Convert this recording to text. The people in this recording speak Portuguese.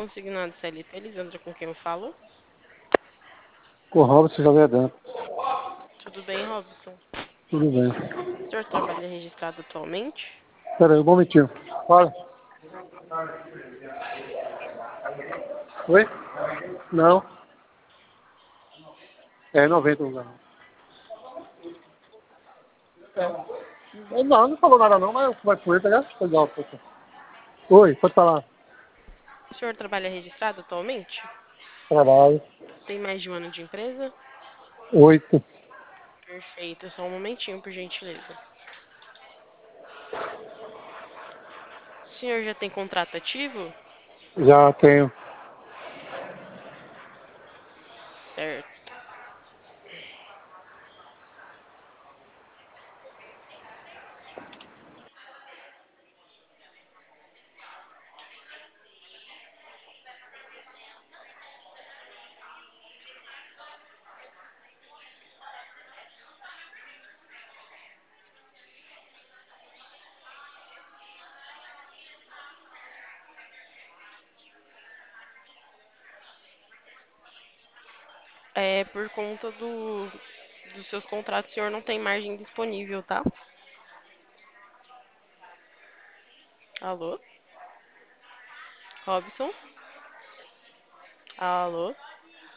Consignado CLT, Lisandra, com quem eu falo? Com o Robson Xavier Dantas. Tudo bem, Robson? Tudo bem. O senhor trabalha registrado atualmente? Pera aí, um momentinho. Fala. Oi? Não. É 90 o lugar. Não, não falou nada não, mas vai por ele pegar. Legal, poxa. Oi, pode falar. O senhor trabalha registrado atualmente? Trabalho. Tem mais de um ano de empresa? 8. Perfeito, só um momentinho, por gentileza. O senhor já tem contrato ativo? Já tenho. Certo. É, por conta dos seus contratos, o senhor não tem margem disponível, tá? Alô? Robson? Alô?